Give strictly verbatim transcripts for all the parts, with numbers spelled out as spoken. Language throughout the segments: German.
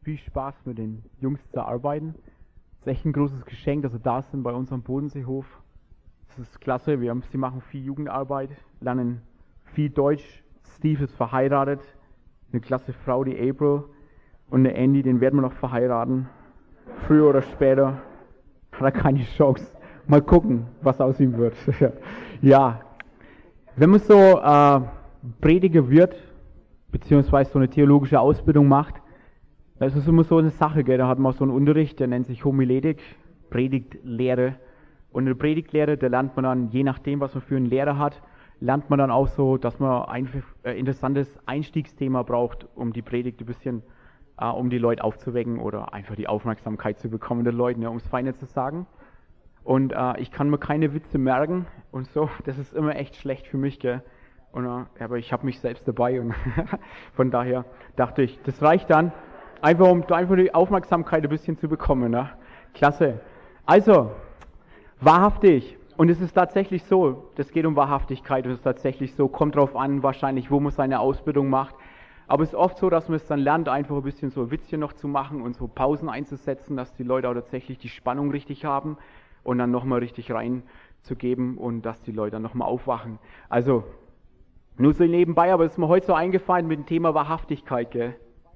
viel Spaß mit den Jungs zu arbeiten. Es ist echt ein großes Geschenk, dass sie da sind bei uns am Bodenseehof. Das ist klasse, wir haben, sie machen viel Jugendarbeit, lernen viel Deutsch. Steve ist verheiratet, eine klasse Frau, die April. Und der Andy, den werden wir noch verheiraten. Früher oder später hat er keine Chance. Mal gucken, was aus ihm wird. Ja, wenn man so äh, Prediger wird, beziehungsweise so eine theologische Ausbildung macht, da ist es immer so eine Sache, gell? Da hat man so einen Unterricht, der nennt sich Homiletik, Predigtlehre. Und in der Predigtlehre, da lernt man dann, je nachdem, was man für einen Lehrer hat, lernt man dann auch so, dass man ein äh, interessantes Einstiegsthema braucht, um die Predigt ein bisschen, äh, um die Leute aufzuwecken oder einfach die Aufmerksamkeit zu bekommen der Leute, ne, um es feiner zu sagen. Und äh, ich kann mir keine Witze merken und so, das ist immer echt schlecht für mich, gell. Und, äh, aber ich habe mich selbst dabei und von daher dachte ich, das reicht dann, einfach um einfach die Aufmerksamkeit ein bisschen zu bekommen. Ne? Klasse. Also, wahrhaftig. Und es ist tatsächlich so, das geht um Wahrhaftigkeit, es ist tatsächlich so, kommt drauf an, wahrscheinlich, wo man seine Ausbildung macht. Aber es ist oft so, dass man es dann lernt, einfach ein bisschen so Witzchen noch zu machen und so Pausen einzusetzen, dass die Leute auch tatsächlich die Spannung richtig haben und dann nochmal richtig reinzugeben und dass die Leute dann nochmal aufwachen. Also, nur so nebenbei, aber es ist mir heute so eingefallen mit dem Thema Wahrhaftigkeit, gell?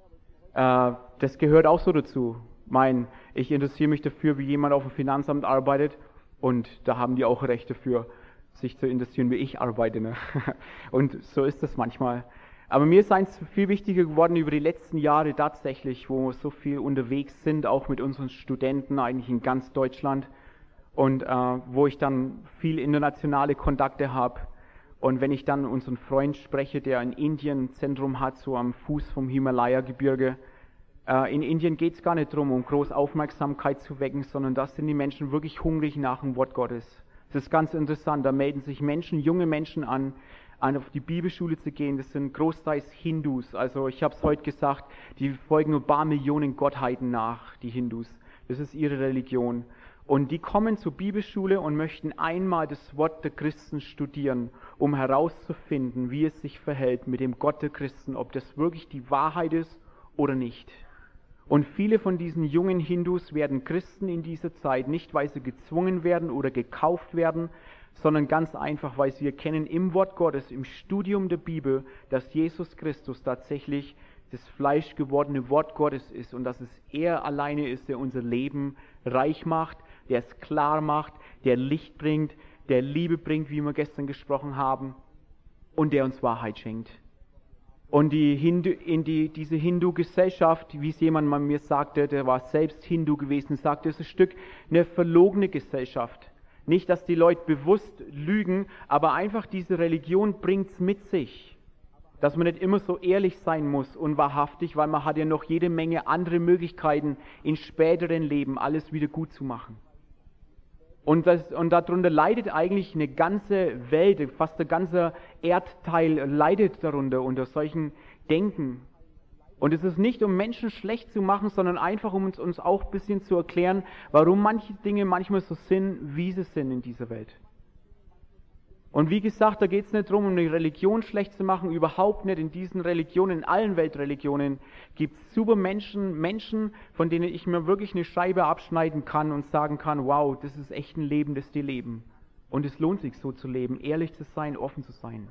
Äh, das gehört auch so dazu. Mein, ich interessiere mich dafür, wie jemand auf dem Finanzamt arbeitet und da haben die auch Recht dafür, sich zu interessieren, wie ich arbeite. Ne? Und so ist das manchmal. Aber mir ist eins viel wichtiger geworden über die letzten Jahre tatsächlich, wo wir so viel unterwegs sind, auch mit unseren Studenten eigentlich in ganz Deutschland und äh, wo ich dann viel internationale Kontakte habe. Und wenn ich dann unseren Freund spreche, der in Indien ein Zentrum hat, so am Fuß vom Himalaya-Gebirge, äh, in Indien geht es gar nicht darum, um groß Aufmerksamkeit zu wecken, sondern da sind die Menschen wirklich hungrig nach dem Wort Gottes. Das ist ganz interessant, da melden sich Menschen, junge Menschen an, an auf die Bibelschule zu gehen, das sind großteils Hindus, also ich habe es heute gesagt, die folgen ein paar Millionen Gottheiten nach, die Hindus, das ist ihre Religion. Und die kommen zur Bibelschule und möchten einmal das Wort der Christen studieren, um herauszufinden, wie es sich verhält mit dem Gott der Christen, ob das wirklich die Wahrheit ist oder nicht. Und viele von diesen jungen Hindus werden Christen in dieser Zeit, nicht weil sie gezwungen werden oder gekauft werden, sondern ganz einfach, weil sie erkennen im Wort Gottes, im Studium der Bibel, dass Jesus Christus tatsächlich das fleischgewordene Wort Gottes ist und dass es er alleine ist, der unser Leben reich macht, der es klar macht, der Licht bringt, der Liebe bringt, wie wir gestern gesprochen haben, und der uns Wahrheit schenkt. Und die Hindu, in die, diese Hindu-Gesellschaft, wie es jemand mal mir sagte, der war selbst Hindu gewesen, sagte, es ist ein Stück eine verlogene Gesellschaft. Nicht, dass die Leute bewusst lügen, aber einfach diese Religion bringt es mit sich. Dass man nicht immer so ehrlich sein muss und wahrhaftig, weil man hat ja noch jede Menge andere Möglichkeiten, in späteren Leben alles wieder gut zu machen. Und, das, und darunter leidet eigentlich eine ganze Welt, fast der ganze Erdteil leidet darunter, unter solchen Denken. Und es ist nicht, um Menschen schlecht zu machen, sondern einfach, um uns, uns auch ein bisschen zu erklären, warum manche Dinge manchmal so sind, wie sie sind in dieser Welt. Und wie gesagt, da geht es nicht darum, um eine Religion schlecht zu machen, überhaupt nicht. In diesen Religionen, in allen Weltreligionen gibt es super Menschen, Menschen, von denen ich mir wirklich eine Scheibe abschneiden kann und sagen kann, wow, das ist echt ein Leben, das die leben. Und es lohnt sich so zu leben, ehrlich zu sein, offen zu sein.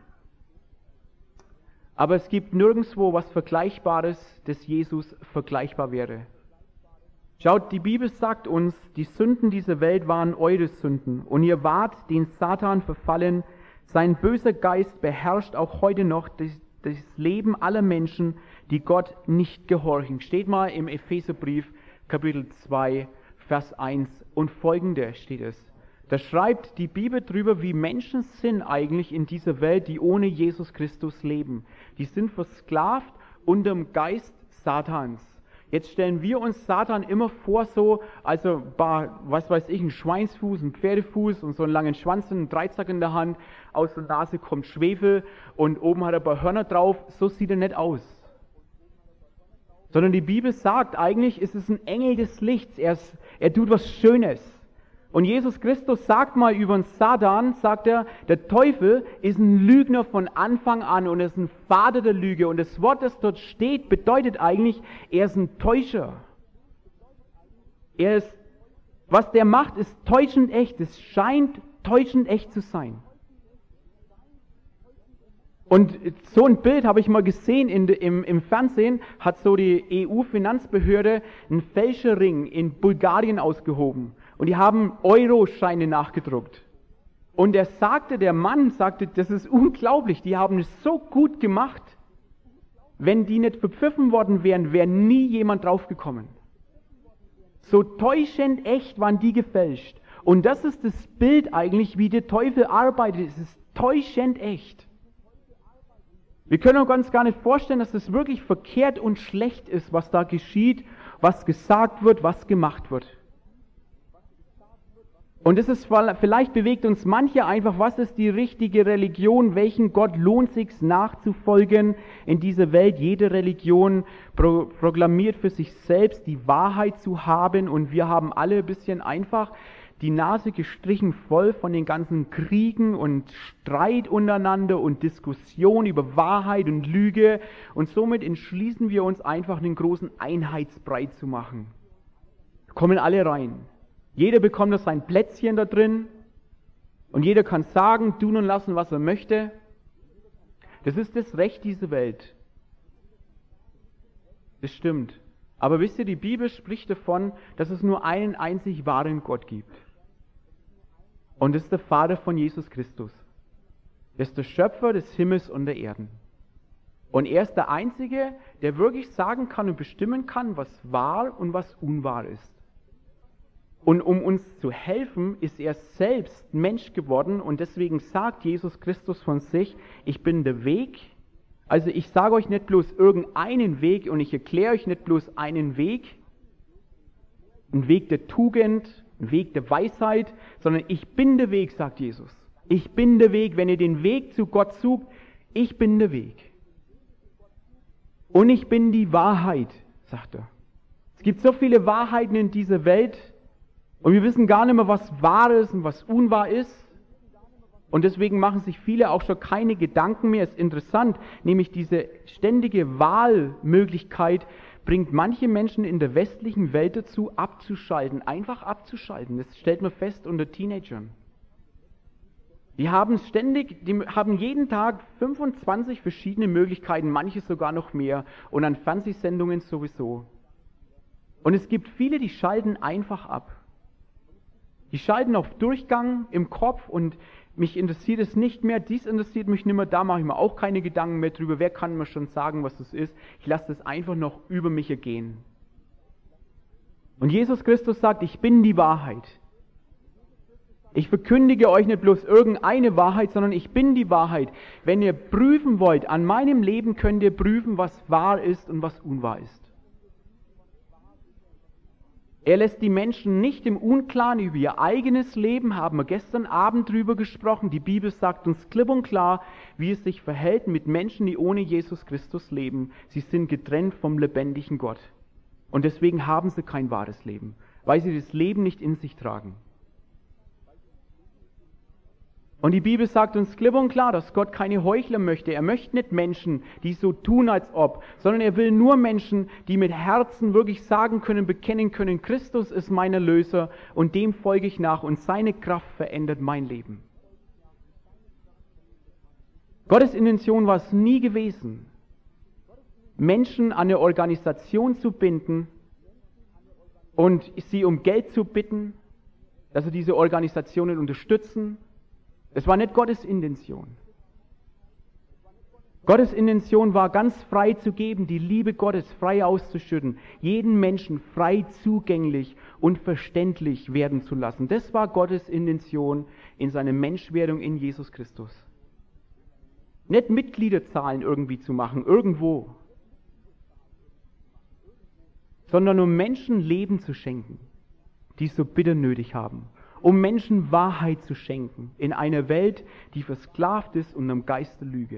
Aber es gibt nirgendwo was Vergleichbares, das Jesus vergleichbar wäre. Schaut, die Bibel sagt uns, die Sünden dieser Welt waren eure Sünden und ihr wart den Satan verfallen. Sein böser Geist beherrscht auch heute noch das, das Leben aller Menschen, die Gott nicht gehorchen. Steht mal im Epheserbrief, Kapitel zwei, Vers eins und folgende steht es. Da schreibt die Bibel drüber, wie Menschen sind eigentlich in dieser Welt, die ohne Jesus Christus leben. Die sind versklavt unter dem Geist Satans. Jetzt stellen wir uns Satan immer vor so, also, was weiß ich, ein Schweinsfuß, ein Pferdefuß und so einen langen Schwanz und einen Dreizack in der Hand, aus der Nase kommt Schwefel und oben hat er ein paar Hörner drauf, so sieht er nicht aus. Sondern die Bibel sagt, eigentlich ist es ein Engel des Lichts, er, ist, er tut was Schönes. Und Jesus Christus sagt mal über den Satan, sagt er, der Teufel ist ein Lügner von Anfang an und ist ein Vater der Lüge. Und das Wort, das dort steht, bedeutet eigentlich, er ist ein Täuscher. Er ist, was der macht, ist täuschend echt. Es scheint täuschend echt zu sein. Und so ein Bild habe ich mal gesehen in de, im, im Fernsehen, hat so die E U-Finanzbehörde einen Fälscherring in Bulgarien ausgehoben. Und die haben Euro-Scheine nachgedruckt. Und er sagte, der Mann sagte, das ist unglaublich, die haben es so gut gemacht. Wenn die nicht verpfiffen worden wären, wäre nie jemand draufgekommen. So täuschend echt waren die gefälscht. Und das ist das Bild eigentlich, wie der Teufel arbeitet. Es ist täuschend echt. Wir können uns gar nicht vorstellen, dass es wirklich verkehrt und schlecht ist, was da geschieht, was gesagt wird, was gemacht wird. Und es ist, vielleicht bewegt uns manche einfach, was ist die richtige Religion, welchen Gott lohnt sich nachzufolgen in dieser Welt. Jede Religion pro, proklamiert für sich selbst die Wahrheit zu haben und wir haben alle ein bisschen einfach die Nase gestrichen voll von den ganzen Kriegen und Streit untereinander und Diskussion über Wahrheit und Lüge und somit entschließen wir uns einfach einen großen Einheitsbrei zu machen. Kommen alle rein. Jeder bekommt da sein Plätzchen da drin und jeder kann sagen, tun und lassen, was er möchte. Das ist das Recht dieser Welt. Das stimmt. Aber wisst ihr, die Bibel spricht davon, dass es nur einen einzig wahren Gott gibt. Und das ist der Vater von Jesus Christus. Das ist der Schöpfer des Himmels und der Erden. Und er ist der Einzige, der wirklich sagen kann und bestimmen kann, was wahr und was unwahr ist. Und um uns zu helfen, ist er selbst Mensch geworden und deswegen sagt Jesus Christus von sich, ich bin der Weg. Also ich sage euch nicht bloß irgendeinen Weg und ich erkläre euch nicht bloß einen Weg, einen Weg der Tugend, einen Weg der Weisheit, sondern ich bin der Weg, sagt Jesus. Ich bin der Weg, wenn ihr den Weg zu Gott sucht, ich bin der Weg. Und ich bin die Wahrheit, sagt er. Es gibt so viele Wahrheiten in dieser Welt, und wir wissen gar nicht mehr, was wahr ist und was unwahr ist. Und deswegen machen sich viele auch schon keine Gedanken mehr. Es ist interessant, nämlich diese ständige Wahlmöglichkeit bringt manche Menschen in der westlichen Welt dazu, abzuschalten, einfach abzuschalten. Das stellt man fest unter Teenagern. Die haben ständig, die haben jeden Tag fünfundzwanzig verschiedene Möglichkeiten, manche sogar noch mehr und an Fernsehsendungen sowieso. Und es gibt viele, die schalten einfach ab. Die schalten auf Durchgang im Kopf und mich interessiert es nicht mehr, dies interessiert mich nicht mehr, da mache ich mir auch keine Gedanken mehr drüber, wer kann mir schon sagen, was das ist. Ich lasse das einfach noch über mich ergehen. Und Jesus Christus sagt, ich bin die Wahrheit. Ich verkündige euch nicht bloß irgendeine Wahrheit, sondern ich bin die Wahrheit. Wenn ihr prüfen wollt, an meinem Leben könnt ihr prüfen, was wahr ist und was unwahr ist. Er lässt die Menschen nicht im Unklaren über ihr eigenes Leben, haben wir gestern Abend drüber gesprochen. Die Bibel sagt uns klipp und klar, wie es sich verhält mit Menschen, die ohne Jesus Christus leben. Sie sind getrennt vom lebendigen Gott. Und deswegen haben sie kein wahres Leben, weil sie das Leben nicht in sich tragen. Und die Bibel sagt uns klipp und klar, dass Gott keine Heuchler möchte. Er möchte nicht Menschen, die so tun, als ob, sondern er will nur Menschen, die mit Herzen wirklich sagen können, bekennen können, Christus ist mein Erlöser und dem folge ich nach und seine Kraft verändert mein Leben. Gottes Intention war es nie gewesen, Menschen an eine Organisation zu binden und sie um Geld zu bitten, dass sie diese Organisationen unterstützen. Es war nicht Gottes Intention. Gottes Intention war, ganz frei zu geben, die Liebe Gottes frei auszuschütten, jeden Menschen frei zugänglich und verständlich werden zu lassen. Das war Gottes Intention in seiner Menschwerdung in Jesus Christus. Nicht Mitgliederzahlen irgendwie zu machen, irgendwo, sondern um Menschen Leben zu schenken, die es so bitter nötig haben. Um Menschen Wahrheit zu schenken in einer Welt, die versklavt ist und am Geist der Lüge.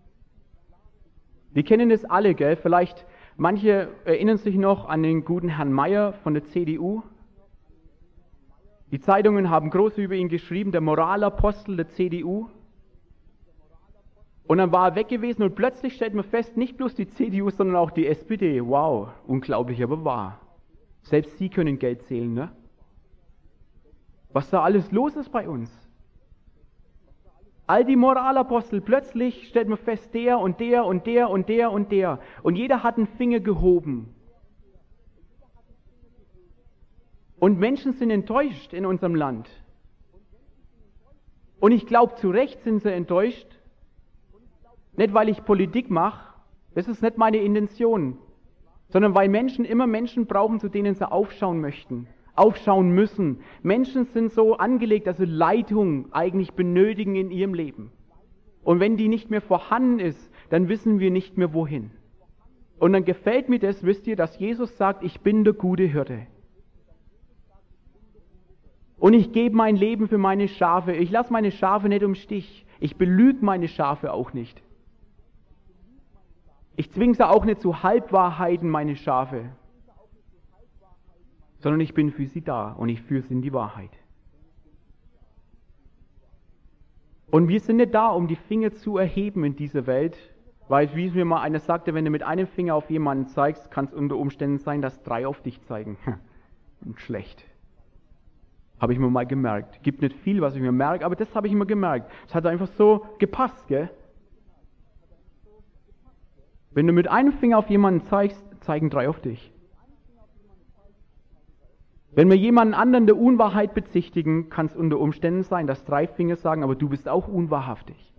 Wir kennen das alle, gell? Vielleicht manche erinnern sich noch an den guten Herrn Mayer von der C D U. Die Zeitungen haben groß über ihn geschrieben, der Moralapostel der C D U. Und dann war er weg gewesen und plötzlich stellt man fest, nicht bloß die C D U, sondern auch die S P D. Wow, unglaublich, aber wahr. Selbst sie können Geld zählen, ne? Was da alles los ist bei uns. All die Moralapostel, plötzlich stellt man fest, der und der und der und der und der. Und jeder hat einen Finger gehoben. Und Menschen sind enttäuscht in unserem Land. Und ich glaube, zu Recht sind sie enttäuscht. Nicht, weil ich Politik mache, das ist nicht meine Intention, sondern weil Menschen immer Menschen brauchen, zu denen sie aufschauen möchten, aufschauen müssen. Menschen sind so angelegt, dass sie Leitung eigentlich benötigen in ihrem Leben. Und wenn die nicht mehr vorhanden ist, dann wissen wir nicht mehr wohin. Und dann gefällt mir das, wisst ihr, dass Jesus sagt, ich bin der gute Hirte. Und ich gebe mein Leben für meine Schafe. Ich lasse meine Schafe nicht im Stich. Ich belüge meine Schafe auch nicht. Ich zwinge sie auch nicht zu Halbwahrheiten, meine Schafe. Sondern ich bin für sie da und ich führe sie in die Wahrheit. Und wir sind nicht da, um die Finger zu erheben in dieser Welt, weil, wie mir mal einer sagte, wenn du mit einem Finger auf jemanden zeigst, kann es unter Umständen sein, dass drei auf dich zeigen. Und schlecht. Habe ich mir mal gemerkt. Gibt nicht viel, was ich mir merke, aber das habe ich immer gemerkt. Es hat einfach so gepasst, gell? Wenn du mit einem Finger auf jemanden zeigst, zeigen drei auf dich. Wenn wir jemanden anderen der Unwahrheit bezichtigen, kann es unter Umständen sein, dass drei Finger sagen, aber du bist auch unwahrhaftig.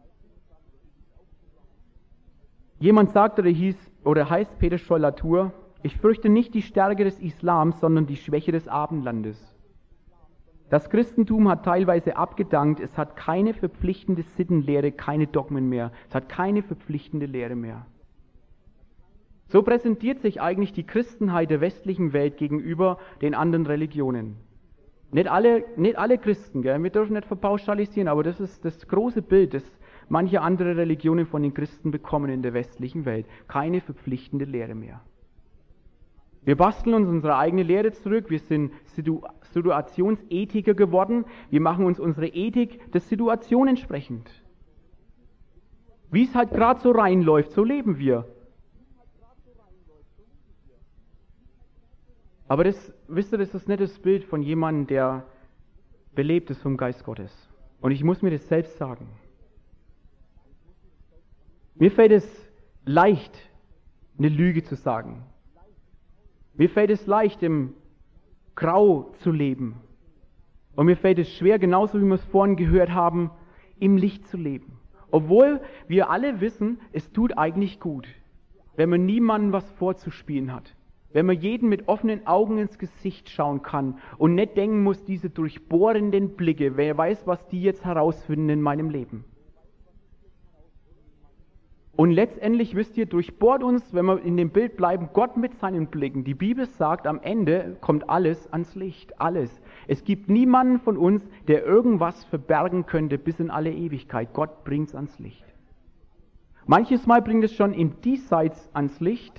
Jemand sagte oder hieß oder heißt Peter Scholl-Latour, ich fürchte nicht die Stärke des Islams, sondern die Schwäche des Abendlandes. Das Christentum hat teilweise abgedankt, es hat keine verpflichtende Sittenlehre, keine Dogmen mehr, es hat keine verpflichtende Lehre mehr. So präsentiert sich eigentlich die Christenheit der westlichen Welt gegenüber den anderen Religionen. Nicht alle, nicht alle Christen, gell? Wir dürfen nicht verpauschalisieren, aber das ist das große Bild, das manche andere Religionen von den Christen bekommen in der westlichen Welt. Keine verpflichtende Lehre mehr. Wir basteln uns unsere eigene Lehre zurück, wir sind Situ- Situationsethiker geworden, wir machen uns unsere Ethik der Situation entsprechend. Wie es halt gerade so reinläuft, so leben wir. Aber das, wisst ihr, das ist nicht das Bild von jemandem, der belebt ist vom Geist Gottes. Und ich muss mir das selbst sagen. Mir fällt es leicht, eine Lüge zu sagen. Mir fällt es leicht, im Grau zu leben. Und mir fällt es schwer, genauso wie wir es vorhin gehört haben, im Licht zu leben. Obwohl wir alle wissen, es tut eigentlich gut, wenn man niemandem was vorzuspielen hat. Wenn man jeden mit offenen Augen ins Gesicht schauen kann und nicht denken muss, diese durchbohrenden Blicke, wer weiß, was die jetzt herausfinden in meinem Leben. Und letztendlich, wisst ihr, durchbohrt uns, wenn wir in dem Bild bleiben, Gott mit seinen Blicken. Die Bibel sagt, am Ende kommt alles ans Licht, alles. Es gibt niemanden von uns, der irgendwas verbergen könnte bis in alle Ewigkeit. Gott bringt es ans Licht. Manches Mal bringt es schon im Diesseits ans Licht.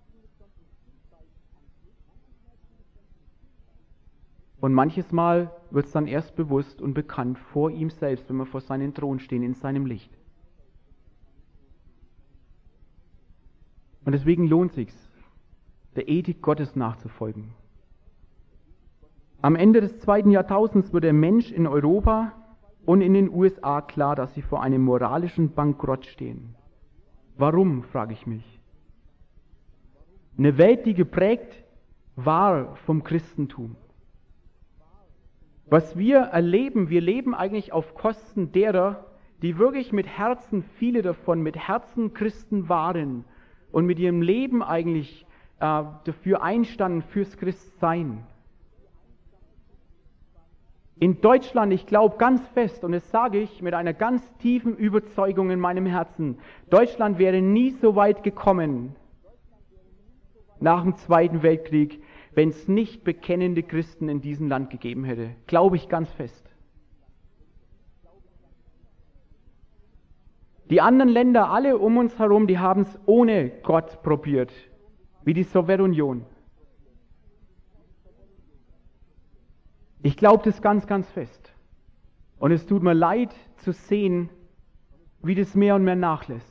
Und manches Mal wird es dann erst bewusst und bekannt vor ihm selbst, wenn wir vor seinem Thron stehen, in seinem Licht. Und deswegen lohnt es sich, der Ethik Gottes nachzufolgen. Am Ende des zweiten Jahrtausends wird der Mensch in Europa und in den U S A klar, dass sie vor einem moralischen Bankrott stehen. Warum, frage ich mich. Eine Welt, die geprägt war vom Christentum. Was wir erleben, wir leben eigentlich auf Kosten derer, die wirklich mit Herzen, viele davon mit Herzen Christen waren und mit ihrem Leben eigentlich äh, dafür einstanden, fürs Christsein. In Deutschland, ich glaube ganz fest, und das sage ich mit einer ganz tiefen Überzeugung in meinem Herzen, Deutschland wäre nie so weit gekommen nach dem Zweiten Weltkrieg, wenn es nicht bekennende Christen in diesem Land gegeben hätte. Glaube ich ganz fest. Die anderen Länder, alle um uns herum, die haben es ohne Gott probiert, wie die Sowjetunion. Ich glaube das ganz, ganz fest. Und es tut mir leid zu sehen, wie das mehr und mehr nachlässt.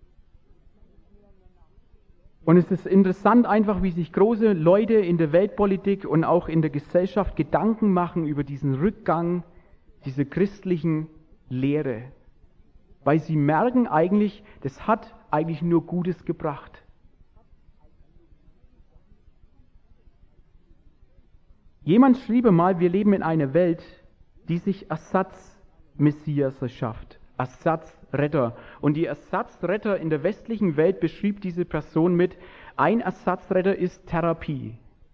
Und es ist interessant einfach, wie sich große Leute in der Weltpolitik und auch in der Gesellschaft Gedanken machen über diesen Rückgang dieser christlichen Lehre. Weil sie merken eigentlich, das hat eigentlich nur Gutes gebracht. Jemand schrieb mal, wir leben in einer Welt, die sich Ersatzmessias schafft, Ersatzretter. Und die Ersatzretter in der westlichen Welt beschrieb diese Person mit, ein Ersatzretter ist Therapie.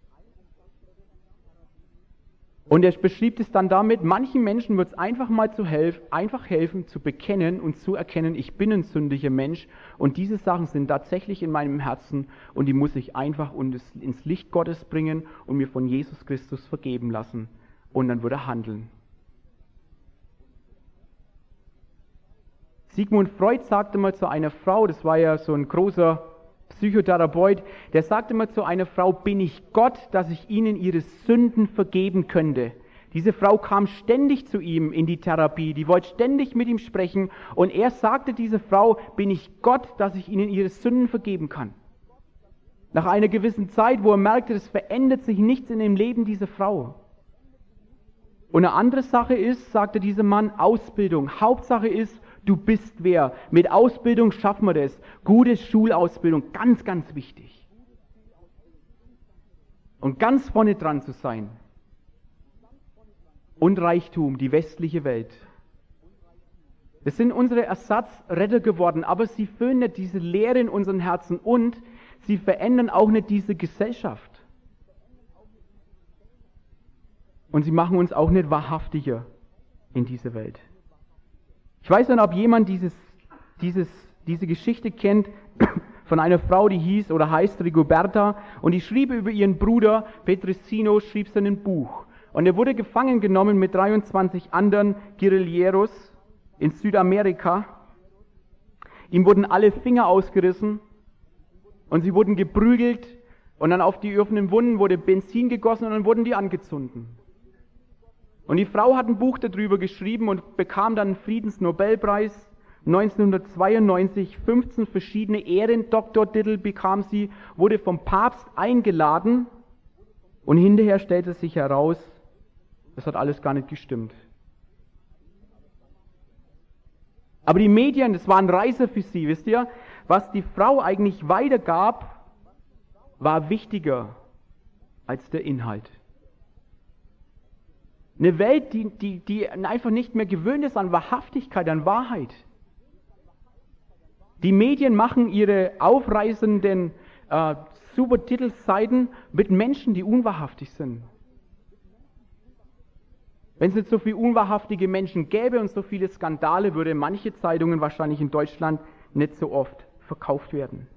Und er beschrieb es dann damit, manchen Menschen wird es einfach mal zu helfen, einfach helfen, zu bekennen und zu erkennen, ich bin ein sündiger Mensch und diese Sachen sind tatsächlich in meinem Herzen und die muss ich einfach ins Licht Gottes bringen und mir von Jesus Christus vergeben lassen. Und dann wird er handeln. Sigmund Freud sagte mal zu einer Frau, das war ja so ein großer Psychotherapeut, der sagte mal zu einer Frau, bin ich Gott, dass ich ihnen ihre Sünden vergeben könnte. Diese Frau kam ständig zu ihm in die Therapie, die wollte ständig mit ihm sprechen und er sagte dieser Frau, bin ich Gott, dass ich ihnen ihre Sünden vergeben kann. Nach einer gewissen Zeit, wo er merkte, es verändert sich nichts in dem Leben dieser Frau. Und eine andere Sache ist, sagte dieser Mann, Ausbildung. Hauptsache ist, du bist wer. Mit Ausbildung schaffen wir das. Gute Schulausbildung, ganz, ganz wichtig. Und ganz vorne dran zu sein. Und Reichtum, die westliche Welt. Das sind unsere Ersatzretter geworden, aber sie füllen nicht diese Leere in unseren Herzen und sie verändern auch nicht diese Gesellschaft. Und sie machen uns auch nicht wahrhaftiger in dieser Welt. Ich weiß nicht, ob jemand dieses, dieses, diese Geschichte kennt von einer Frau, die hieß oder heißt Rigoberta und die schrieb über ihren Bruder Petricino, schrieb sie ein Buch. Und er wurde gefangen genommen mit dreiundzwanzig anderen Guerilleros in Südamerika. Ihm wurden alle Finger ausgerissen und sie wurden geprügelt und dann auf die offenen Wunden wurde Benzin gegossen und dann wurden die angezündet. Und die Frau hat ein Buch darüber geschrieben und bekam dann einen Friedensnobelpreis. neunzehnhundertzweiundneunzig, fünfzehn verschiedene Ehrendoktortitel bekam sie, wurde vom Papst eingeladen und hinterher stellte sich heraus, das hat alles gar nicht gestimmt. Aber die Medien, das war ein Reiser für sie, wisst ihr? Was die Frau eigentlich weitergab, war wichtiger als der Inhalt. Eine Welt, die, die, die einfach nicht mehr gewöhnt ist an Wahrhaftigkeit, an Wahrheit. Die Medien machen ihre aufreißenden äh, super Titelseiten mit Menschen, die unwahrhaftig sind. Wenn es nicht so viele unwahrhaftige Menschen gäbe und so viele Skandale, würde manche Zeitungen wahrscheinlich in Deutschland nicht so oft verkauft werden.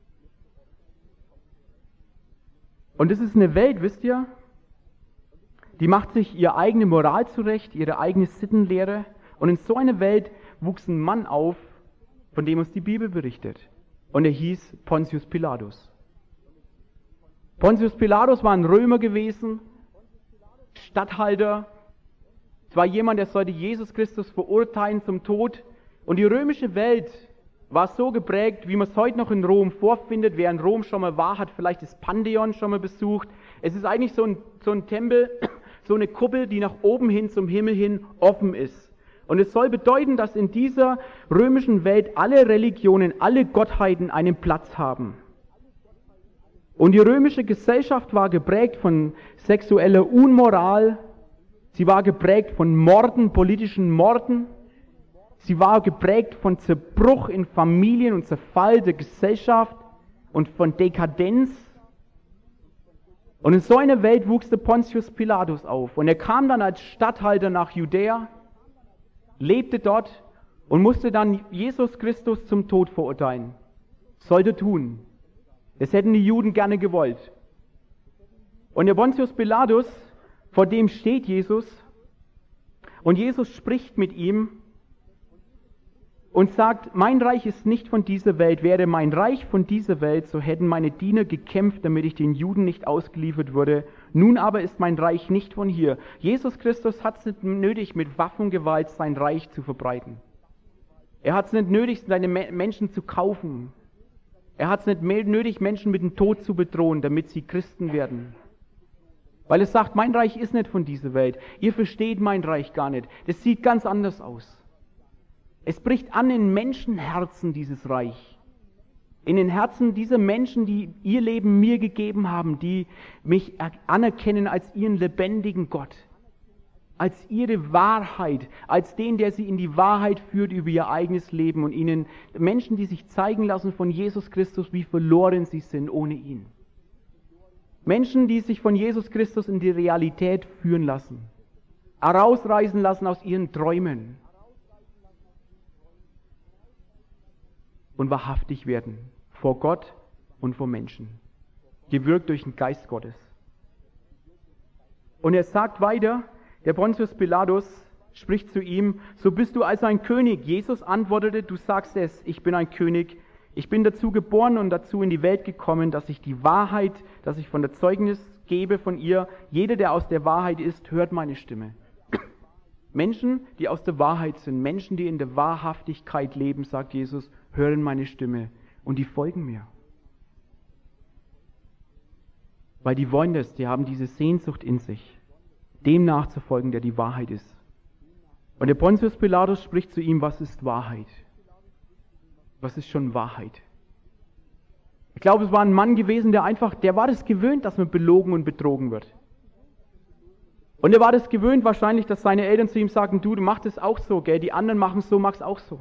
Und das ist eine Welt, wisst ihr, die macht sich ihre eigene Moral zurecht, ihre eigene Sittenlehre. Und in so einer Welt wuchs ein Mann auf, von dem uns die Bibel berichtet. Und er hieß Pontius Pilatus. Pontius Pilatus war ein Römer gewesen, Statthalter. Es war jemand, der sollte Jesus Christus verurteilen zum Tod. Und die römische Welt war so geprägt, wie man es heute noch in Rom vorfindet. Wer in Rom schon mal war, hat vielleicht das Pantheon schon mal besucht. Es ist eigentlich so ein, so ein Tempel, so eine Kuppel, die nach oben hin zum Himmel hin offen ist. Und es soll bedeuten, dass in dieser römischen Welt alle Religionen, alle Gottheiten einen Platz haben. Und die römische Gesellschaft war geprägt von sexueller Unmoral, sie war geprägt von Morden, politischen Morden, sie war geprägt von Zerbruch in Familien und Zerfall der Gesellschaft und von Dekadenz. Und in so einer Welt wuchs der Pontius Pilatus auf. Und er kam dann als Statthalter nach Judäa, lebte dort und musste dann Jesus Christus zum Tod verurteilen. Sollte tun. Das hätten die Juden gerne gewollt. Und der Pontius Pilatus, vor dem steht Jesus, und Jesus spricht mit ihm und sagt, mein Reich ist nicht von dieser Welt. Wäre mein Reich von dieser Welt, so hätten meine Diener gekämpft, damit ich den Juden nicht ausgeliefert würde. Nun aber ist mein Reich nicht von hier. Jesus Christus hat es nicht nötig, mit Waffengewalt sein Reich zu verbreiten. Er hat es nicht nötig, seine Menschen zu kaufen. Er hat es nicht nötig, Menschen mit dem Tod zu bedrohen, damit sie Christen werden. Weil es sagt, mein Reich ist nicht von dieser Welt. Ihr versteht mein Reich gar nicht. Das sieht ganz anders aus. Es bricht an in Menschenherzen, dieses Reich. In den Herzen dieser Menschen, die ihr Leben mir gegeben haben, die mich anerkennen als ihren lebendigen Gott, als ihre Wahrheit, als den, der sie in die Wahrheit führt über ihr eigenes Leben und ihnen Menschen, die sich zeigen lassen von Jesus Christus, wie verloren sie sind ohne ihn. Menschen, die sich von Jesus Christus in die Realität führen lassen, herausreißen lassen aus ihren Träumen und wahrhaftig werden vor Gott und vor Menschen, gewirkt durch den Geist Gottes. Und er sagt weiter, der Pontius Pilatus spricht zu ihm, so bist du also ein König. Jesus antwortete, du sagst es, ich bin ein König. Ich bin dazu geboren und dazu in die Welt gekommen, dass ich die Wahrheit, dass ich von der Zeugnis gebe von ihr. Jeder, der aus der Wahrheit ist, hört meine Stimme. Menschen, die aus der Wahrheit sind, Menschen, die in der Wahrhaftigkeit leben, sagt Jesus, hören meine Stimme und die folgen mir. Weil die wollen das, die haben diese Sehnsucht in sich, dem nachzufolgen, der die Wahrheit ist. Und der Pontius Pilatus spricht zu ihm, was ist Wahrheit? Was ist schon Wahrheit? Ich glaube, es war ein Mann gewesen, der einfach, der war das gewöhnt, dass man belogen und betrogen wird. Und er war das gewöhnt wahrscheinlich, dass seine Eltern zu ihm sagen, du, du machst es auch so, gell? Die anderen machen es so, mach's auch so.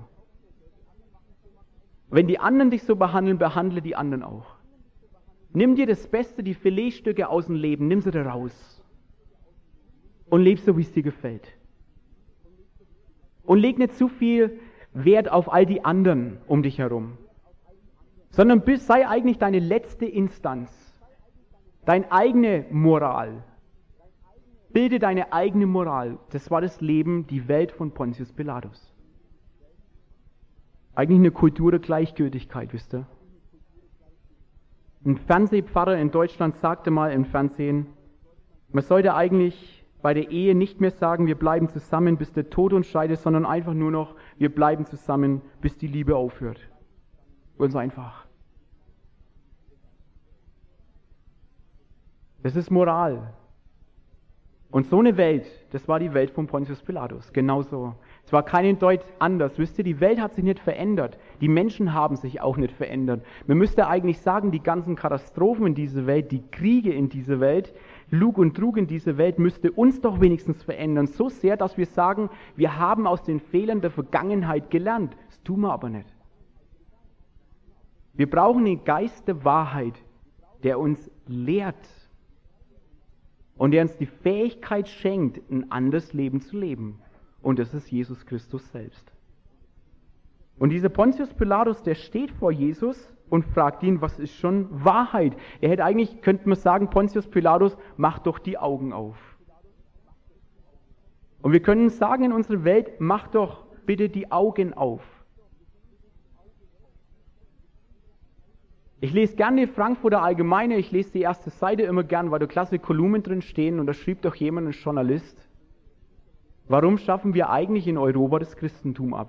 Wenn die anderen dich so behandeln, behandle die anderen auch. Nimm dir das Beste, die Filetstücke aus dem Leben, nimm sie da raus. Und leb so, wie es dir gefällt. Und leg nicht zu viel Wert auf all die anderen um dich herum. Sondern bist, sei eigentlich deine letzte Instanz. Deine eigene Moral. Bilde deine eigene Moral. Das war das Leben, die Welt von Pontius Pilatus. Eigentlich eine Kultur der Gleichgültigkeit, wisst ihr? Ein Fernsehpfarrer in Deutschland sagte mal im Fernsehen, man sollte eigentlich bei der Ehe nicht mehr sagen, wir bleiben zusammen, bis der Tod uns scheidet, sondern einfach nur noch, wir bleiben zusammen, bis die Liebe aufhört. Ganz einfach. Das ist Moral. Und so eine Welt, das war die Welt von Pontius Pilatus, genauso. Es war kein Deut anders. Wisst ihr, die Welt hat sich nicht verändert. Die Menschen haben sich auch nicht verändert. Man müsste eigentlich sagen, die ganzen Katastrophen in dieser Welt, die Kriege in dieser Welt, Lug und Trug in dieser Welt, müsste uns doch wenigstens verändern. So sehr, dass wir sagen, wir haben aus den Fehlern der Vergangenheit gelernt. Das tun wir aber nicht. Wir brauchen den Geist der Wahrheit, der uns lehrt und der uns die Fähigkeit schenkt, ein anderes Leben zu leben. Und das ist Jesus Christus selbst. Und dieser Pontius Pilatus, der steht vor Jesus und fragt ihn, was ist schon Wahrheit? Er hätte eigentlich, könnte man sagen, Pontius Pilatus, mach doch die Augen auf. Und wir können sagen in unserer Welt, mach doch bitte die Augen auf. Ich lese gerne die Frankfurter Allgemeine, ich lese die erste Seite immer gern, weil da klasse Kolumnen drin stehen und da schrieb doch jemand, ein Journalist, warum schaffen wir eigentlich in Europa das Christentum ab?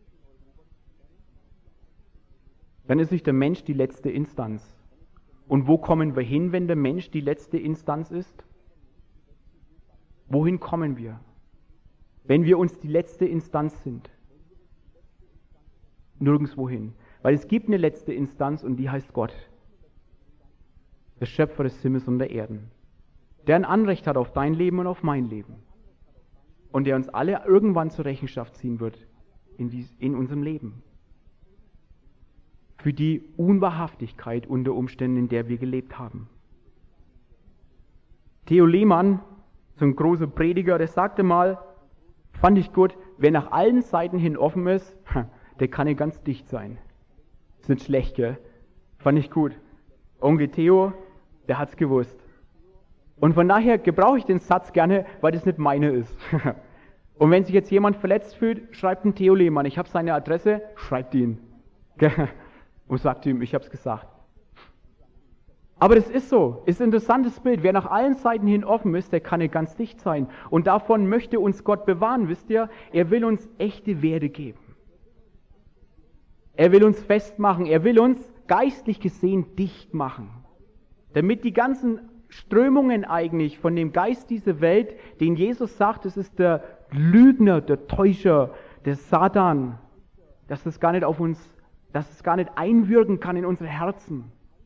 Dann ist nicht der Mensch die letzte Instanz. Und wo kommen wir hin, wenn der Mensch die letzte Instanz ist? Wohin kommen wir, wenn wir uns die letzte Instanz sind? Nirgendwo hin. Weil es gibt eine letzte Instanz und die heißt Gott. Der Schöpfer des Himmels und der Erden. Der ein Anrecht hat auf dein Leben und auf mein Leben. Und der uns alle irgendwann zur Rechenschaft ziehen wird in, dies, in unserem Leben. Für die Unwahrhaftigkeit unter Umständen, in der wir gelebt haben. Theo Lehmann, so ein großer Prediger, der sagte mal, fand ich gut, wer nach allen Seiten hin offen ist, der kann ja ganz dicht sein. Ist nicht schlecht, gell? Fand ich gut. Onkel Theo, der hat's gewusst. Und von daher gebrauche ich den Satz gerne, weil das nicht meine ist. Und wenn sich jetzt jemand verletzt fühlt, schreibt einen Theo Lehmann. Ich habe seine Adresse, schreibt ihn. Und sagt ihm, ich habe es gesagt. Aber das ist so, ist ein interessantes Bild. Wer nach allen Seiten hin offen ist, der kann nicht ganz dicht sein. Und davon möchte uns Gott bewahren, wisst ihr? Er will uns echte Werte geben. Er will uns festmachen, er will uns geistlich gesehen dicht machen. Damit die ganzen Strömungen eigentlich von dem Geist dieser Welt, den Jesus sagt, es ist der Lügner, der Täuscher, der Satan, dass das gar nicht auf uns, dass es gar nicht einwirken kann in unsere Herzen.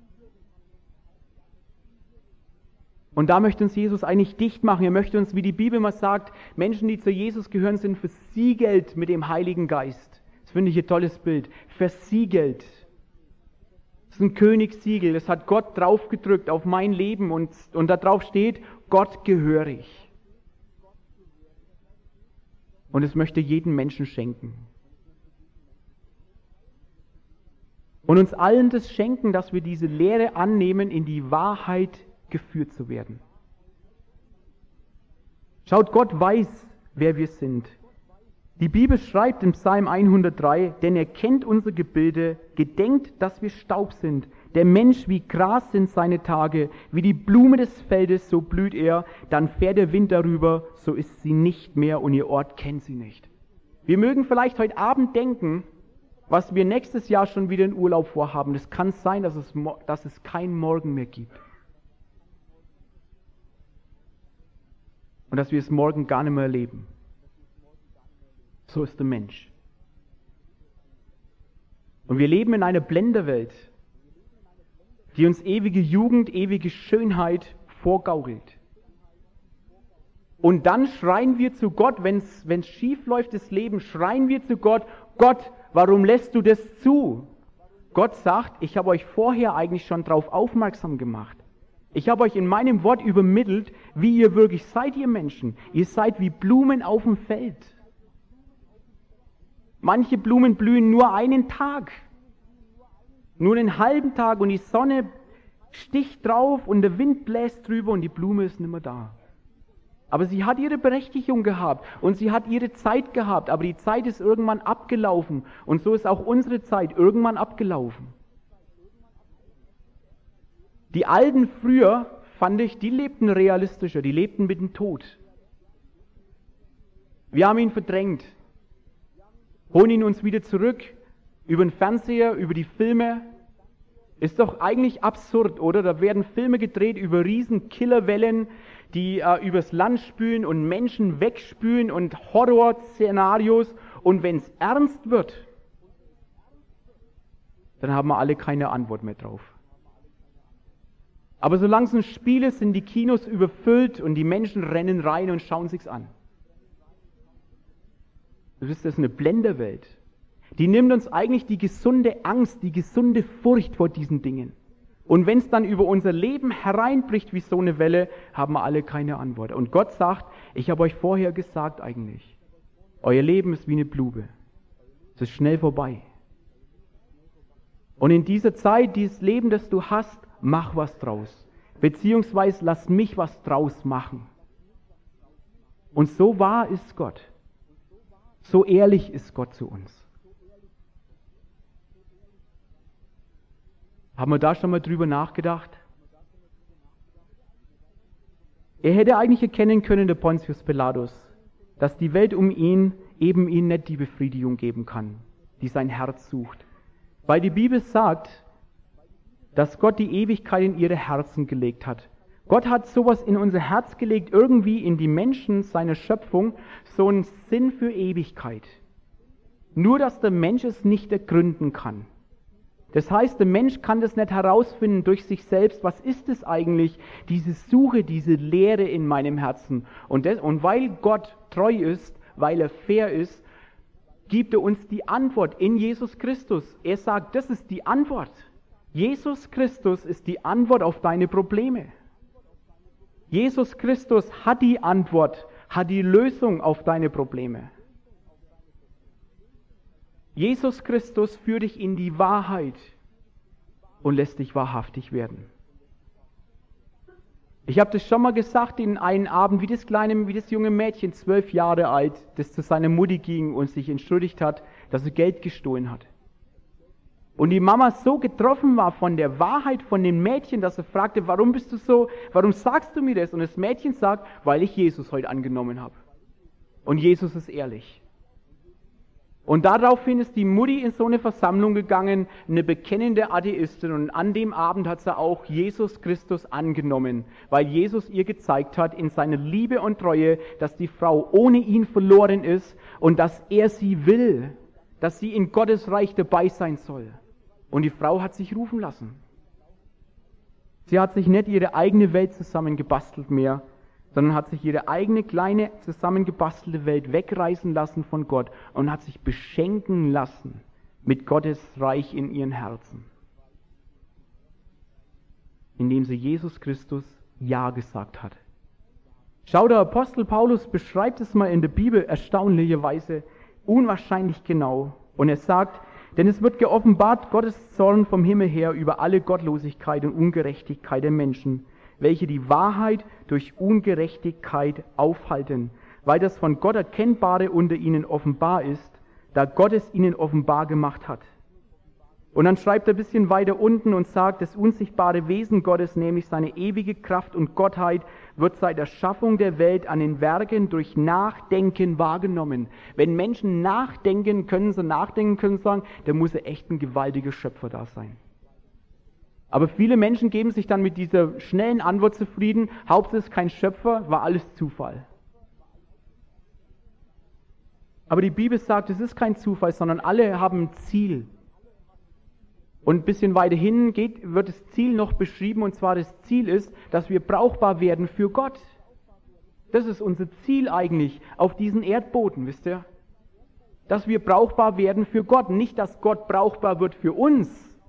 Und da möchte uns Jesus eigentlich dicht machen. Er möchte uns, wie die Bibel mal sagt, Menschen, die zu Jesus gehören, sind versiegelt mit dem Heiligen Geist. Das finde ich ein tolles Bild. Versiegelt. Das ist ein Königssiegel. Das hat Gott draufgedrückt auf mein Leben und, und da drauf steht, Gott gehörig. Und es möchte jeden Menschen schenken. Und uns allen das schenken, dass wir diese Lehre annehmen, in die Wahrheit geführt zu werden. Schaut, Gott weiß, wer wir sind. Die Bibel schreibt im Psalm hundertdrei, denn er kennt unser Gebilde, gedenkt, dass wir Staub sind. Der Mensch wie Gras sind seine Tage, wie die Blume des Feldes, so blüht er, dann fährt der Wind darüber, so ist sie nicht mehr und ihr Ort kennt sie nicht. Wir mögen vielleicht heute Abend denken, was wir nächstes Jahr schon wieder in Urlaub vorhaben. Es kann sein, dass es, dass es keinen Morgen mehr gibt. Und dass wir es morgen gar nicht mehr erleben. So ist der Mensch. Und wir leben in einer Blenderwelt, die uns ewige Jugend, ewige Schönheit vorgaukelt. Und dann schreien wir zu Gott, wenn es schief läuft, das Leben, schreien wir zu Gott, Gott, warum lässt du das zu? Gott sagt, ich habe euch vorher eigentlich schon darauf aufmerksam gemacht. Ich habe euch in meinem Wort übermittelt, wie ihr wirklich seid, ihr Menschen. Ihr seid wie Blumen auf dem Feld. Manche Blumen blühen nur einen Tag, nur einen halben Tag und die Sonne sticht drauf und der Wind bläst drüber und die Blume ist nicht mehr da. Aber sie hat ihre Berechtigung gehabt und sie hat ihre Zeit gehabt, aber die Zeit ist irgendwann abgelaufen und so ist auch unsere Zeit irgendwann abgelaufen. Die Alten früher, fand ich, die lebten realistischer, die lebten mit dem Tod. Wir haben ihn verdrängt, holen ihn uns wieder zurück, über den Fernseher, über die Filme. Ist doch eigentlich absurd, oder? Da werden Filme gedreht über riesen Killerwellen, die äh, übers Land spülen und Menschen wegspülen und Horrorszenarios. Und wenn es ernst wird, dann haben wir alle keine Antwort mehr drauf. Aber solange es ein Spiel ist, sind die Kinos überfüllt und die Menschen rennen rein und schauen sich's an. Du wisst, das ist eine Blenderwelt. Die nimmt uns eigentlich die gesunde Angst, die gesunde Furcht vor diesen Dingen. Und wenn es dann über unser Leben hereinbricht wie so eine Welle, haben wir alle keine Antwort. Und Gott sagt, ich habe euch vorher gesagt eigentlich, euer Leben ist wie eine Blume. Es ist schnell vorbei. Und in dieser Zeit, dieses Leben, das du hast, mach was draus. Beziehungsweise lass mich was draus machen. Und so wahr ist Gott. So ehrlich ist Gott zu uns. Haben wir da schon mal drüber nachgedacht? Er hätte eigentlich erkennen können, der Pontius Pilatus, dass die Welt um ihn eben ihm nicht die Befriedigung geben kann, die sein Herz sucht. Weil die Bibel sagt, dass Gott die Ewigkeit in ihre Herzen gelegt hat. Gott hat sowas in unser Herz gelegt, irgendwie in die Menschen seiner Schöpfung, so einen Sinn für Ewigkeit. Nur, dass der Mensch es nicht ergründen kann. Das heißt, der Mensch kann das nicht herausfinden durch sich selbst. Was ist es eigentlich, diese Suche, diese Leere in meinem Herzen? Und, das, und weil Gott treu ist, weil er fair ist, gibt er uns die Antwort in Jesus Christus. Er sagt, das ist die Antwort. Jesus Christus ist die Antwort auf deine Probleme. Jesus Christus hat die Antwort, hat die Lösung auf deine Probleme. Jesus Christus führt dich in die Wahrheit und lässt dich wahrhaftig werden. Ich habe das schon mal gesagt in einem Abend, wie das kleine, wie das junge Mädchen, zwölf Jahre alt, das zu seiner Mutti ging und sich entschuldigt hat, dass er Geld gestohlen hat. Und die Mama so getroffen war von der Wahrheit von dem Mädchen, dass er fragte, warum bist du so, warum sagst du mir das? Und das Mädchen sagt, weil ich Jesus heute angenommen habe. Und Jesus ist ehrlich. Und daraufhin ist die Mutti in so eine Versammlung gegangen, eine bekennende Atheistin, und an dem Abend hat sie auch Jesus Christus angenommen, weil Jesus ihr gezeigt hat in seiner Liebe und Treue, dass die Frau ohne ihn verloren ist und dass er sie will, dass sie in Gottes Reich dabei sein soll. Und die Frau hat sich rufen lassen. Sie hat sich nicht ihre eigene Welt zusammengebastelt mehr, sondern hat sich ihre eigene kleine zusammengebastelte Welt wegreißen lassen von Gott und hat sich beschenken lassen mit Gottes Reich in ihren Herzen. Indem sie Jesus Christus Ja gesagt hat. Schau, der Apostel Paulus beschreibt es mal in der Bibel erstaunlicherweise unwahrscheinlich genau. Und er sagt, denn es wird geoffenbart Gottes Zorn vom Himmel her über alle Gottlosigkeit und Ungerechtigkeit der Menschen, welche die Wahrheit durch Ungerechtigkeit aufhalten, weil das von Gott Erkennbare unter ihnen offenbar ist, da Gott es ihnen offenbar gemacht hat. Und dann schreibt er ein bisschen weiter unten und sagt, das unsichtbare Wesen Gottes, nämlich seine ewige Kraft und Gottheit, wird seit der Schaffung der Welt an den Werken durch Nachdenken wahrgenommen. Wenn Menschen nachdenken, können sie nachdenken, können sie sagen, da muss er echt ein gewaltiger Schöpfer da sein. Aber viele Menschen geben sich dann mit dieser schnellen Antwort zufrieden, Hauptsache es ist kein Schöpfer, war alles Zufall. Aber die Bibel sagt, es ist kein Zufall, sondern alle haben ein Ziel. Und ein bisschen weiter hin geht, wird das Ziel noch beschrieben, und zwar das Ziel ist, dass wir brauchbar werden für Gott. Das ist unser Ziel eigentlich auf diesem Erdboden, wisst ihr? Dass wir brauchbar werden für Gott, nicht dass Gott brauchbar wird für uns.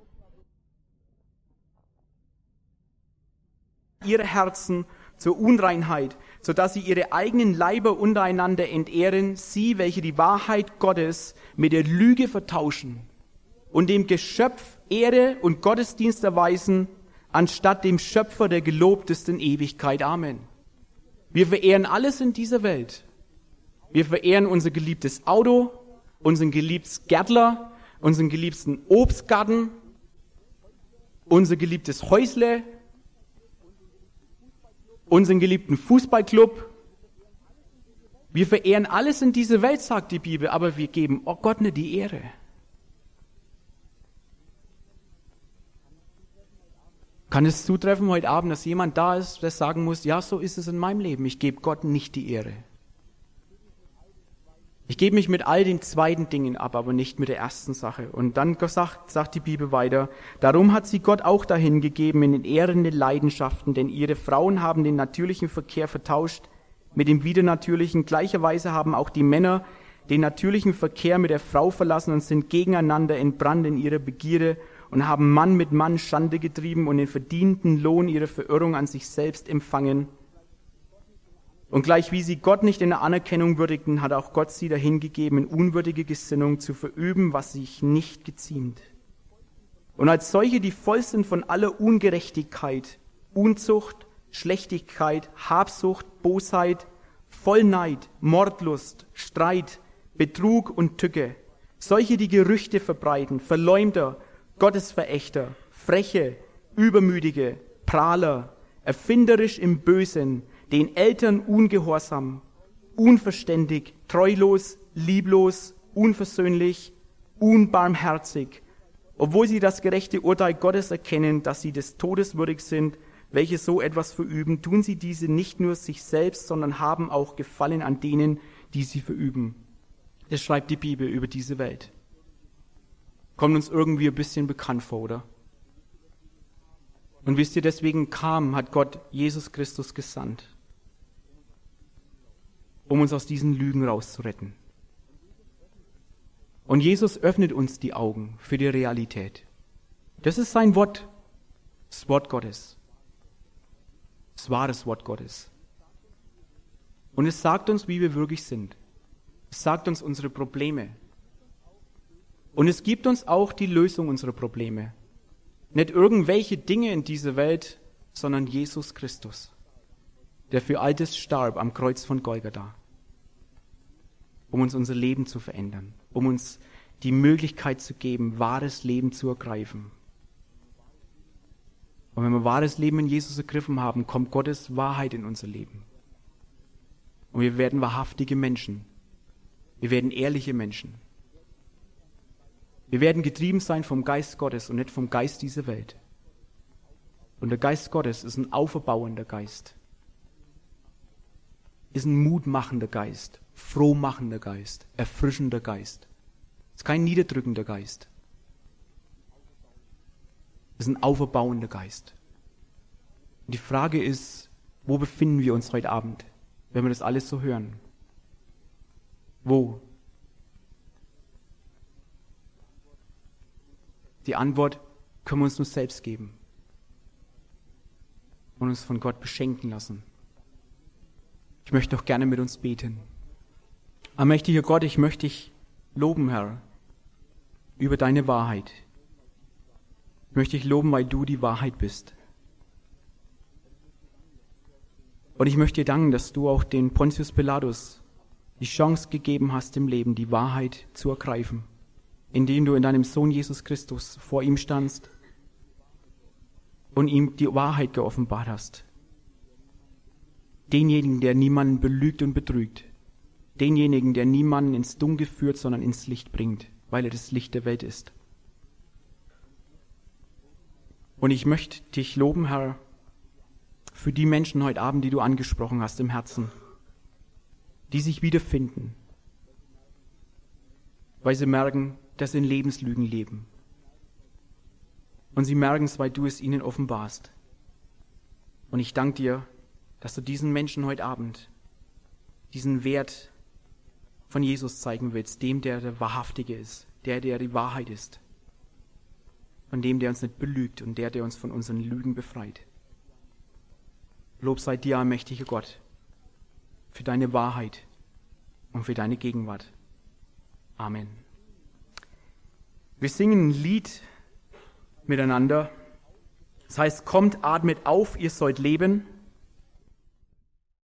Ihre Herzen zur Unreinheit, sodass sie ihre eigenen Leiber untereinander entehren, sie, welche die Wahrheit Gottes mit der Lüge vertauschen und dem Geschöpf Ehre und Gottesdienst erweisen, anstatt dem Schöpfer, der gelobt ist in Ewigkeit. Amen. Wir verehren alles in dieser Welt. Wir verehren unser geliebtes Auto, unseren geliebten Gärtler, unseren geliebten Obstgarten, unser geliebtes Häusle, unseren geliebten Fußballclub. Wir verehren alles in dieser Welt, sagt die Bibel, aber wir geben oh Gott nicht die Ehre. Kann es zutreffen heute Abend, dass jemand da ist, der sagen muss, ja, so ist es in meinem Leben, ich gebe Gott nicht die Ehre. Ich gebe mich mit all den zweiten Dingen ab, aber nicht mit der ersten Sache. Und dann sagt, sagt die Bibel weiter, darum hat sie Gott auch dahin gegeben in den ehrenden Leidenschaften, denn ihre Frauen haben den natürlichen Verkehr vertauscht mit dem widernatürlichen. Gleicherweise haben auch die Männer den natürlichen Verkehr mit der Frau verlassen und sind gegeneinander entbrannt in ihrer Begierde und haben Mann mit Mann Schande getrieben und den verdienten Lohn ihrer Verirrung an sich selbst empfangen. Und gleich wie sie Gott nicht in der Anerkennung würdigten, hat auch Gott sie dahingegeben, in unwürdige Gesinnung zu verüben, was sich nicht geziemt. Und als solche, die voll sind von aller Ungerechtigkeit, Unzucht, Schlechtigkeit, Habsucht, Bosheit, Vollneid, Mordlust, Streit, Betrug und Tücke, solche, die Gerüchte verbreiten, Verleumder, Gottesverächter, Freche, Übermütige, Prahler, erfinderisch im Bösen, den Eltern ungehorsam, unverständig, treulos, lieblos, unversöhnlich, unbarmherzig, obwohl sie das gerechte Urteil Gottes erkennen, dass sie des Todes würdig sind, welche so etwas verüben, tun sie diese nicht nur sich selbst, sondern haben auch Gefallen an denen, die sie verüben. Das schreibt die Bibel über diese Welt. Kommt uns irgendwie ein bisschen bekannt vor, oder? Und wisst ihr, deswegen kam, hat Gott Jesus Christus gesandt, um uns aus diesen Lügen rauszuretten. Und Jesus öffnet uns die Augen für die Realität. Das ist sein Wort, das Wort Gottes. Das wahre Wort Gottes. Und es sagt uns, wie wir wirklich sind. Es sagt uns unsere Probleme. Und es gibt uns auch die Lösung unserer Probleme. Nicht irgendwelche Dinge in dieser Welt, sondern Jesus Christus. der für all das starb am Kreuz von Golgatha, um uns unser Leben zu verändern, um uns die Möglichkeit zu geben, wahres Leben zu ergreifen. Und wenn wir wahres Leben in Jesus ergriffen haben, kommt Gottes Wahrheit in unser Leben. Und wir werden wahrhaftige Menschen. Wir werden ehrliche Menschen. Wir werden getrieben sein vom Geist Gottes und nicht vom Geist dieser Welt. Und der Geist Gottes ist ein auferbauender Geist. Ist ein mutmachender Geist, frohmachender Geist, erfrischender Geist. Ist kein niederdrückender Geist. Ist ein auferbauender Geist. Und die Frage ist, wo befinden wir uns heute Abend, wenn wir das alles so hören? Wo? Die Antwort können wir uns nur selbst geben und uns von Gott beschenken lassen. Ich möchte auch gerne mit uns beten. Allmächtiger Gott, ich möchte dich loben, Herr, über deine Wahrheit. Ich möchte dich loben, weil du die Wahrheit bist. Und ich möchte dir danken, dass du auch den Pontius Pilatus die Chance gegeben hast, im Leben die Wahrheit zu ergreifen, indem du in deinem Sohn Jesus Christus vor ihm standst und ihm die Wahrheit geoffenbart hast. Denjenigen, der niemanden belügt und betrügt. Denjenigen, der niemanden ins Dunkel führt, sondern ins Licht bringt, weil er das Licht der Welt ist. Und ich möchte dich loben, Herr, für die Menschen heute Abend, die du angesprochen hast im Herzen, die sich wiederfinden, weil sie merken, dass sie in Lebenslügen leben. Und sie merken es, weil du es ihnen offenbarst. Und ich danke dir, dass du diesen Menschen heute Abend diesen Wert von Jesus zeigen willst, dem, der der Wahrhaftige ist, der, der die Wahrheit ist, von dem, der uns nicht belügt und der, der uns von unseren Lügen befreit. Lob sei dir, allmächtiger Gott, für deine Wahrheit und für deine Gegenwart. Amen. Wir singen ein Lied miteinander. Das heißt, kommt, atmet auf, ihr sollt leben.